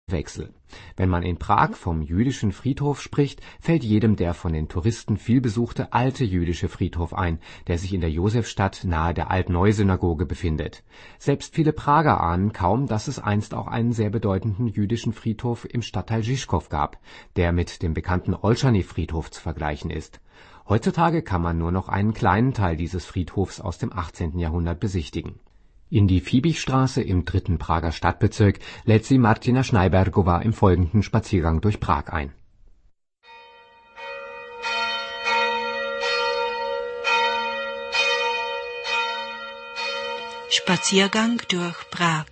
Wechsel. Wenn man in Prag vom jüdischen Friedhof spricht, fällt jedem der von den Touristen vielbesuchte alte jüdische Friedhof ein, der sich in der Josefstadt nahe der Alt-Neu-Synagoge befindet. Selbst viele Prager ahnen kaum, dass es einst auch einen sehr bedeutenden jüdischen Friedhof im Stadtteil Žižkov gab, der mit dem bekannten Olschany-Friedhof zu vergleichen ist. Heutzutage kann man nur noch einen kleinen Teil dieses Friedhofs aus dem 18. Jahrhundert besichtigen. In die Fibichstraße im 3. Prager Stadtbezirk lädt sie Martina Schneibergova im folgenden Spaziergang durch Prag ein. Spaziergang durch Prag.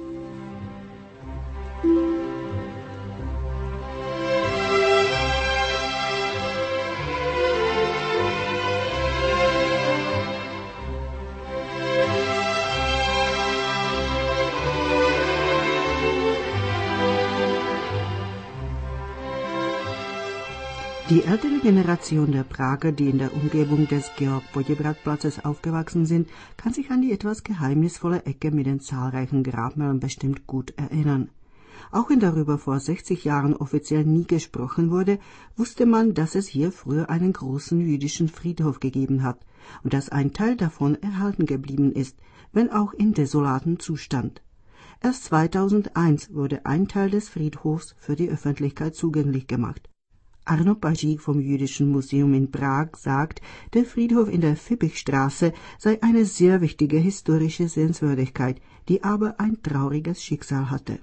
Die ältere Generation der Prager, die in der Umgebung des Georg-Poděbrad-Platzes aufgewachsen sind, kann sich an die etwas geheimnisvolle Ecke mit den zahlreichen Grabmalen bestimmt gut erinnern. Auch wenn darüber vor 60 Jahren offiziell nie gesprochen wurde, wusste man, dass es hier früher einen großen jüdischen Friedhof gegeben hat und dass ein Teil davon erhalten geblieben ist, wenn auch in desolatem Zustand. Erst 2001 wurde ein Teil des Friedhofs für die Öffentlichkeit zugänglich gemacht. Arno Pařík vom Jüdischen Museum in Prag sagt, der Friedhof in der Fibichstraße sei eine sehr wichtige historische Sehenswürdigkeit, die aber ein trauriges Schicksal hatte.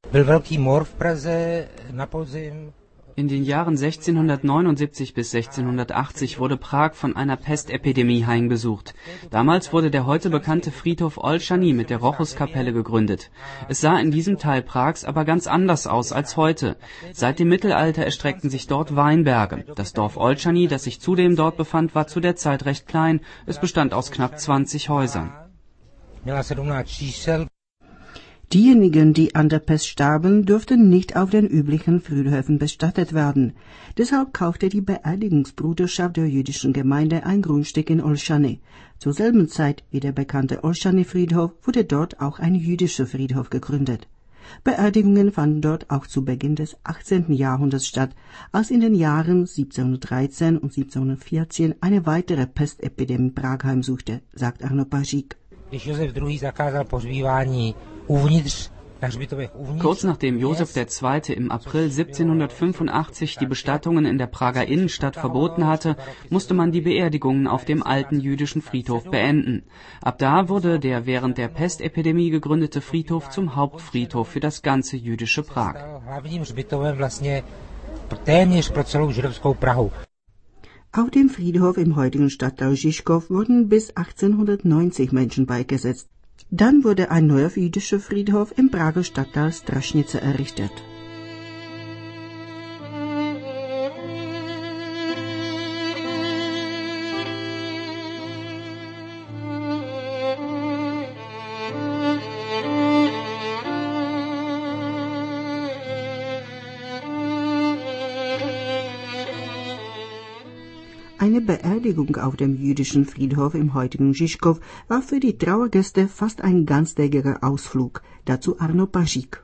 In den Jahren 1679 bis 1680 wurde Prag von einer Pestepidemie heimgesucht. Damals wurde der heute bekannte Friedhof Olschany mit der Rochuskapelle gegründet. Es sah in diesem Teil Prags aber ganz anders aus als heute. Seit dem Mittelalter erstreckten sich dort Weinberge. Das Dorf Olschany, das sich zudem dort befand, war zu der Zeit recht klein. Es bestand aus knapp 20 Häusern. Diejenigen, die an der Pest starben, durften nicht auf den üblichen Friedhöfen bestattet werden. Deshalb kaufte die Beerdigungsbruderschaft der jüdischen Gemeinde ein Grundstück in Olschany. Zur selben Zeit wie der bekannte Olschany-Friedhof wurde dort auch ein jüdischer Friedhof gegründet. Beerdigungen fanden dort auch zu Beginn des 18. Jahrhunderts statt, als in den Jahren 1713 und 1714 eine weitere Pestepidemie Prag heimsuchte, sagt Arno Pařík. Kurz nachdem Josef II. Im April 1785 die Bestattungen in der Prager Innenstadt verboten hatte, musste man die Beerdigungen auf dem alten jüdischen Friedhof beenden. Ab da wurde der während der Pestepidemie gegründete Friedhof zum Hauptfriedhof für das ganze jüdische Prag. Auf dem Friedhof im heutigen Stadtteil Žižkov wurden bis 1890 Menschen beigesetzt. Dann wurde ein neuer jüdischer Friedhof im Prager Stadtteil Strašnice errichtet. Eine Beerdigung auf dem jüdischen Friedhof im heutigen Žižkov war für die Trauergäste fast ein ganztägiger Ausflug. Dazu Arno Pařík.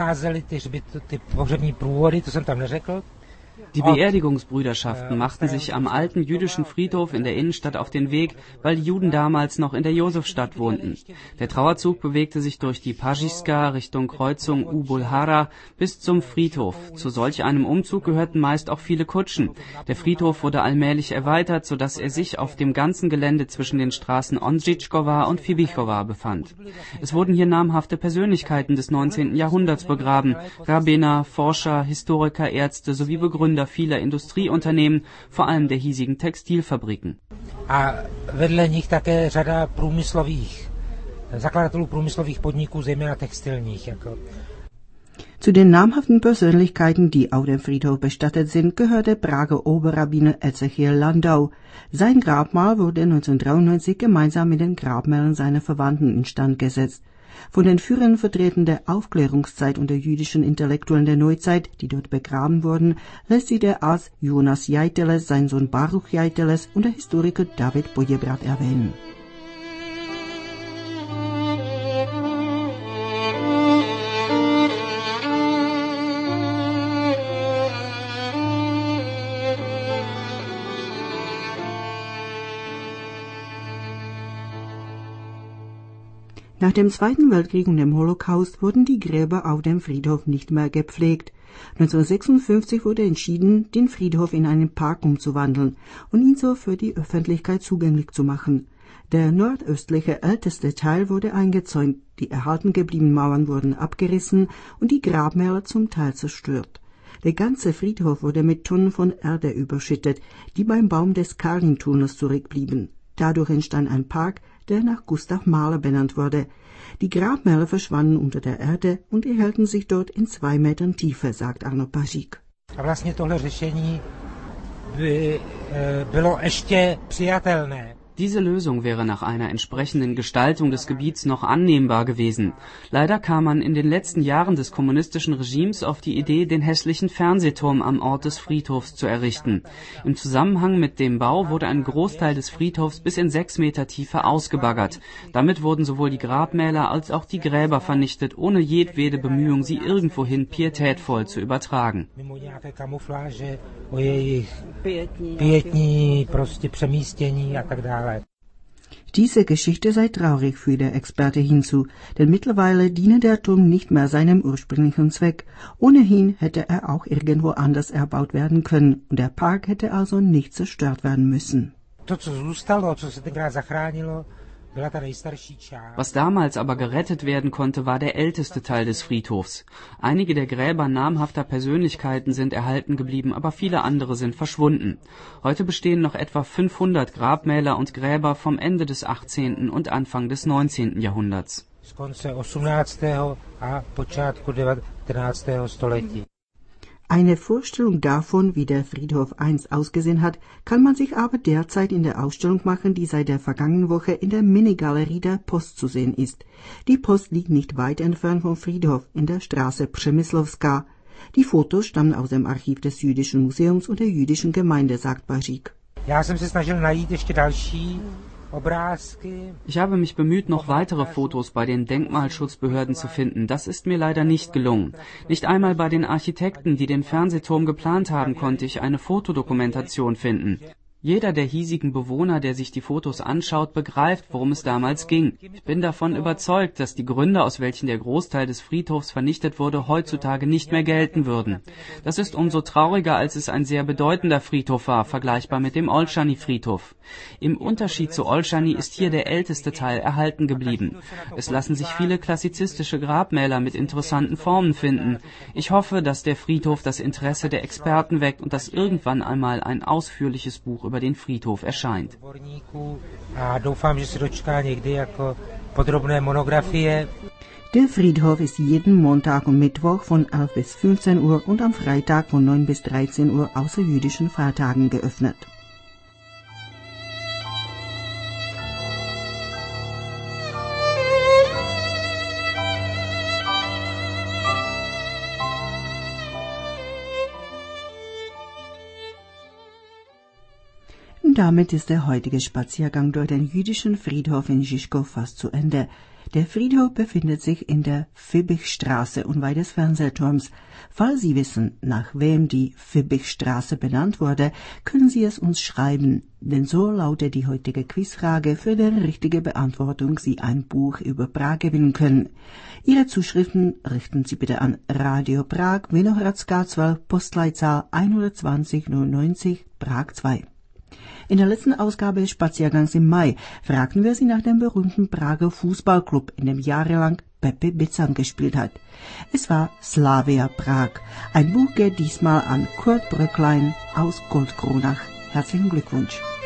Die Beerdigungsbrüderschaften machten sich am alten jüdischen Friedhof in der Innenstadt auf den Weg, weil die Juden damals noch in der Josefstadt wohnten. Der Trauerzug bewegte sich durch die Pařížská Richtung Kreuzung U Bulhara bis zum Friedhof. Zu solch einem Umzug gehörten meist auch viele Kutschen. Der Friedhof wurde allmählich erweitert, sodass er sich auf dem ganzen Gelände zwischen den Straßen Ondřičková und Fibichova befand. Es wurden hier namhafte Persönlichkeiten des 19. Jahrhunderts begraben, Rabbiner, Forscher, Historiker, Ärzte sowie Begründer vieler Industrieunternehmen, vor allem der hiesigen Textilfabriken. Vedle nich také řada zakladatelů průmyslových podniků, zejména textilních. Zu den namhaften Persönlichkeiten, die auf dem Friedhof bestattet sind, gehörte Prager Oberrabbiner Ezechiel Landau. Sein Grabmal wurde 1993 gemeinsam mit den Grabmalen seiner Verwandten instand gesetzt. Von den führenden Vertretern der Aufklärungszeit und der jüdischen Intellektuellen der Neuzeit, die dort begraben wurden, lässt sich der Arzt Jonas Jaiteles, sein Sohn Baruch Jaiteles und der Historiker David Poděbrad erwähnen. Nach dem Zweiten Weltkrieg und dem Holocaust wurden die Gräber auf dem Friedhof nicht mehr gepflegt. 1956 wurde entschieden, den Friedhof in einen Park umzuwandeln und ihn so für die Öffentlichkeit zugänglich zu machen. Der nordöstliche älteste Teil wurde eingezäunt, die erhalten gebliebenen Mauern wurden abgerissen und die Grabmäler zum Teil zerstört. Der ganze Friedhof wurde mit Tonnen von Erde überschüttet, die beim Baum des Carlin-Tunnels zurückblieben. Dadurch entstand ein Park, der nach Gustav Mahler benannt wurde. Die Grabmäler verschwanden unter der Erde und erhellten sich dort in 2 Metern Tiefe, sagt Arno Pařík. A vlastně tohle řešení by bylo ještě přijatelné. Diese Lösung wäre nach einer entsprechenden Gestaltung des Gebiets noch annehmbar gewesen. Leider kam man in den letzten Jahren des kommunistischen Regimes auf die Idee, den hässlichen Fernsehturm am Ort des Friedhofs zu errichten. Im Zusammenhang mit dem Bau wurde ein Großteil des Friedhofs bis in 6 Meter Tiefe ausgebaggert. Damit wurden sowohl die Grabmäler als auch die Gräber vernichtet, ohne jedwede Bemühung, sie irgendwohin pietätvoll zu übertragen. Diese Geschichte sei traurig, fügt der Experte hinzu, denn mittlerweile diene der Turm nicht mehr seinem ursprünglichen Zweck. Ohnehin hätte er auch irgendwo anders erbaut werden können und der Park hätte also nicht zerstört werden müssen. Was damals aber gerettet werden konnte, war der älteste Teil des Friedhofs. Einige der Gräber namhafter Persönlichkeiten sind erhalten geblieben, aber viele andere sind verschwunden. Heute bestehen noch etwa 500 Grabmäler und Gräber vom Ende des 18. und Anfang des 19. Jahrhunderts. Eine Vorstellung davon, wie der Friedhof einst ausgesehen hat, kann man sich aber derzeit in der Ausstellung machen, die seit der vergangenen Woche in der Minigalerie der Post zu sehen ist. Die Post liegt nicht weit entfernt vom Friedhof in der Straße Przemyslovská. Die Fotos stammen aus dem Archiv des Jüdischen Museums und der jüdischen Gemeinde, sagt Pařík. Ich habe mich bemüht, noch weitere Fotos bei den Denkmalschutzbehörden zu finden. Das ist mir leider nicht gelungen. Nicht einmal bei den Architekten, die den Fernsehturm geplant haben, konnte ich eine Fotodokumentation finden. Jeder der hiesigen Bewohner, der sich die Fotos anschaut, begreift, worum es damals ging. Ich bin davon überzeugt, dass die Gründe, aus welchen der Großteil des Friedhofs vernichtet wurde, heutzutage nicht mehr gelten würden. Das ist umso trauriger, als es ein sehr bedeutender Friedhof war, vergleichbar mit dem Olszany-Friedhof. Im Unterschied zu Olszany ist hier der älteste Teil erhalten geblieben. Es lassen sich viele klassizistische Grabmäler mit interessanten Formen finden. Ich hoffe, dass der Friedhof das Interesse der Experten weckt und dass irgendwann einmal ein ausführliches Buch über den Friedhof erscheint. Der Friedhof ist jeden Montag und Mittwoch von 11 bis 15 Uhr und am Freitag von 9 bis 13 Uhr außer jüdischen Feiertagen geöffnet. Damit ist der heutige Spaziergang durch den jüdischen Friedhof in Žižkov fast zu Ende. Der Friedhof befindet sich in der Fibichstraße unweit des Fernsehturms. Falls Sie wissen, nach wem die Fibichstraße benannt wurde, können Sie es uns schreiben, denn so lautet die heutige Quizfrage, für deren richtige Beantwortung Sie ein Buch über Prag gewinnen können. Ihre Zuschriften richten Sie bitte an Radio Prag, Vinohradská 12, Postleitzahl 120 090, Prag 2. In der letzten Ausgabe des Spaziergangs im Mai fragten wir Sie nach dem berühmten Prager Fußballclub, in dem jahrelang Pepe Bican gespielt hat. Es war Slavia Prag. Ein Buch geht diesmal an Kurt Bröcklein aus Goldkronach. Herzlichen Glückwunsch.